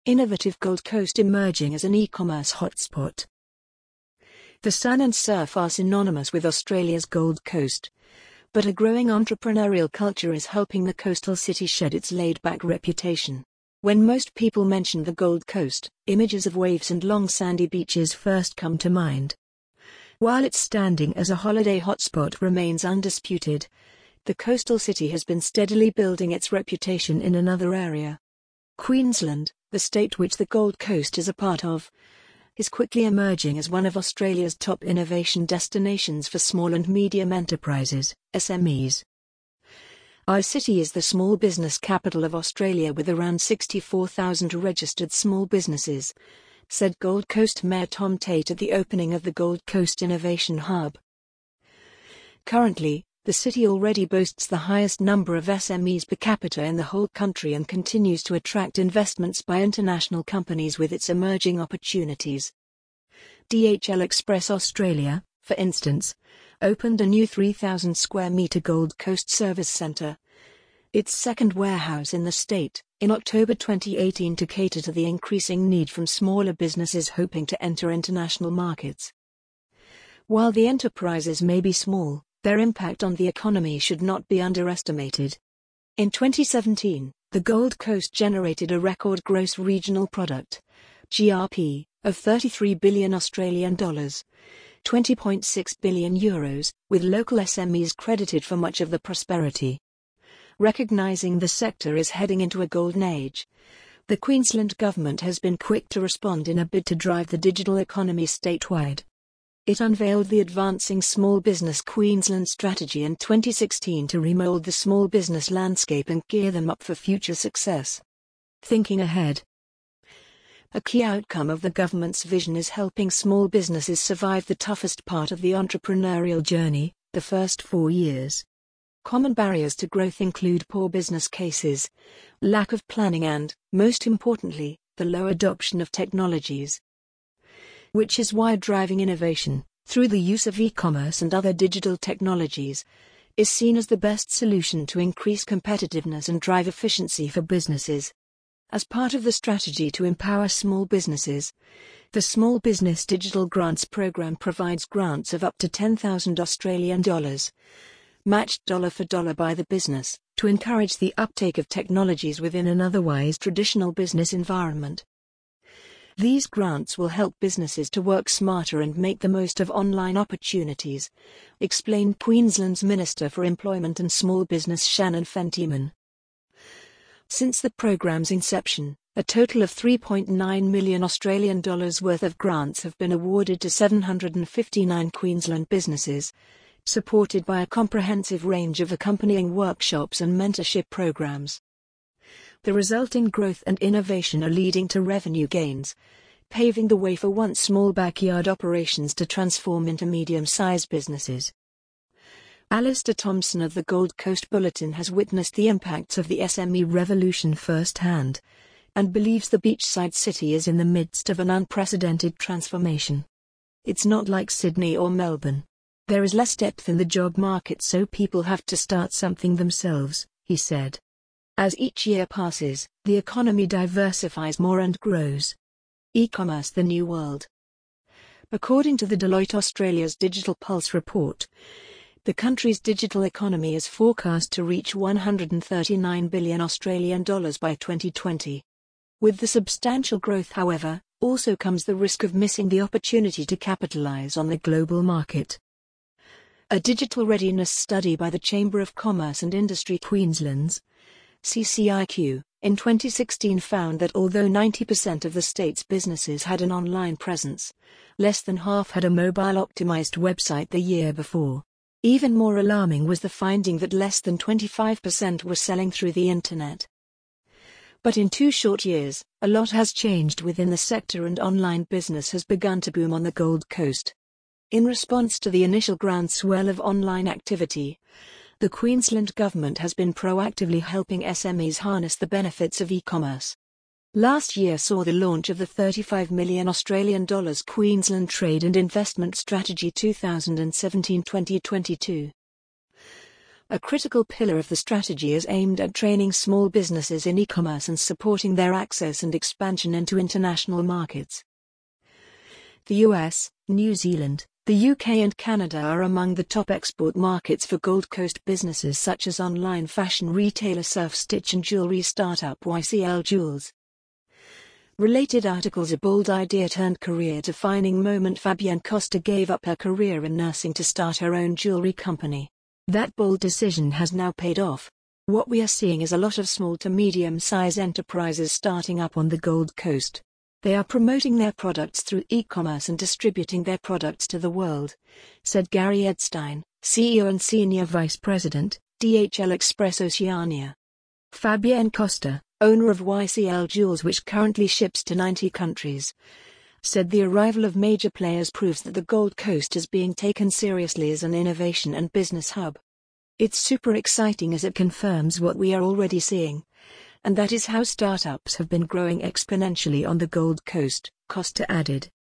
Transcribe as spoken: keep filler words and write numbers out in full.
Innovative Gold Coast emerging as an e-commerce hotspot. The sun and surf are synonymous with Australia's Gold Coast, but a growing entrepreneurial culture is helping the coastal city shed its laid-back reputation. When most people mention the Gold Coast, images of waves and long sandy beaches first come to mind. While its standing as a holiday hotspot remains undisputed, the coastal city has been steadily building its reputation in another area. Queensland, the state which the Gold Coast is a part of, is quickly emerging as one of Australia's top innovation destinations for small and medium enterprises, S M Es. Our city is the small business capital of Australia with around sixty-four thousand registered small businesses, said Gold Coast Mayor Tom Tate at the opening of the Gold Coast Innovation Hub. Currently, the city already boasts the highest number of S M Es per capita in the whole country and continues to attract investments by international companies with its emerging opportunities. D H L Express Australia, for instance, opened a new three thousand square metre Gold Coast Service Centre, its second warehouse in the state, in October twenty eighteen to cater to the increasing need from smaller businesses hoping to enter international markets. While the enterprises may be small, their impact on the economy should not be underestimated. In twenty seventeen, the Gold Coast generated a record gross regional product, G R P, of thirty-three billion Australian dollars, twenty point six billion euros, with local S M Es credited for much of the prosperity. Recognizing the sector is heading into a golden age, the Queensland government has been quick to respond in a bid to drive the digital economy statewide. It unveiled the Advancing Small Business Queensland strategy in twenty sixteen to remold the small business landscape and gear them up for future success. Thinking ahead. A key outcome of the government's vision is helping small businesses survive the toughest part of the entrepreneurial journey, the first four years. Common barriers to growth include poor business cases, lack of planning and, most importantly, the low adoption of technologies. Which is why driving innovation, through the use of e-commerce and other digital technologies, is seen as the best solution to increase competitiveness and drive efficiency for businesses. As part of the strategy to empower small businesses, the Small Business Digital Grants Program provides grants of up to ten thousand Australian dollars, matched dollar for dollar by the business, to encourage the uptake of technologies within an otherwise traditional business environment. These grants will help businesses to work smarter and make the most of online opportunities, explained Queensland's Minister for Employment and Small Business Shannon Fentiman. Since the program's inception, a total of three point nine million Australian dollars worth of grants have been awarded to seven hundred fifty-nine Queensland businesses, supported by a comprehensive range of accompanying workshops and mentorship programs. The resulting growth and innovation are leading to revenue gains, paving the way for once small backyard operations to transform into medium-sized businesses. Alistair Thompson of the Gold Coast Bulletin has witnessed the impacts of the S M E revolution firsthand, and believes the beachside city is in the midst of an unprecedented transformation. It's not like Sydney or Melbourne. There is less depth in the job market, so people have to start something themselves, he said. As each year passes, the economy diversifies more and grows. E-commerce: the new world. According to the Deloitte Australia's Digital Pulse report, the country's digital economy is forecast to reach one hundred thirty-nine billion Australian dollars by twenty twenty. With the substantial growth, however, also comes the risk of missing the opportunity to capitalize on the global market. A digital readiness study by the Chamber of Commerce and Industry Queensland's C C I Q, in twenty sixteen found that although ninety percent of the state's businesses had an online presence, less than half had a mobile-optimized website the year before. Even more alarming was the finding that less than twenty-five percent were selling through the internet. But in two short years, a lot has changed within the sector and online business has begun to boom on the Gold Coast. In response to the initial groundswell of online activity, the Queensland government has been proactively helping S M Es harness the benefits of e-commerce. Last year saw the launch of the thirty-five million Australian dollars Queensland Trade and Investment Strategy twenty seventeen to twenty twenty-two. A critical pillar of the strategy is aimed at training small businesses in e-commerce and supporting their access and expansion into international markets. The U S, New Zealand, the U K and Canada are among the top export markets for Gold Coast businesses such as online fashion retailer Surf Stitch and jewelry startup Y C L Jewels. Related articles: A bold idea turned career-defining moment. Fabienne Costa gave up her career in nursing to start her own jewelry company. That bold decision has now paid off. What we are seeing is a lot of small to medium-size enterprises starting up on the Gold Coast. They are promoting their products through e-commerce and distributing their products to the world, said Gary Edstein, C E O and Senior Vice President, D H L Express Oceania. Fabienne Costa, owner of Y C L Jewels, which currently ships to ninety countries, said the arrival of major players proves that the Gold Coast is being taken seriously as an innovation and business hub. It's super exciting as it confirms what we are already seeing, and that is how startups have been growing exponentially on the Gold Coast, Costa added.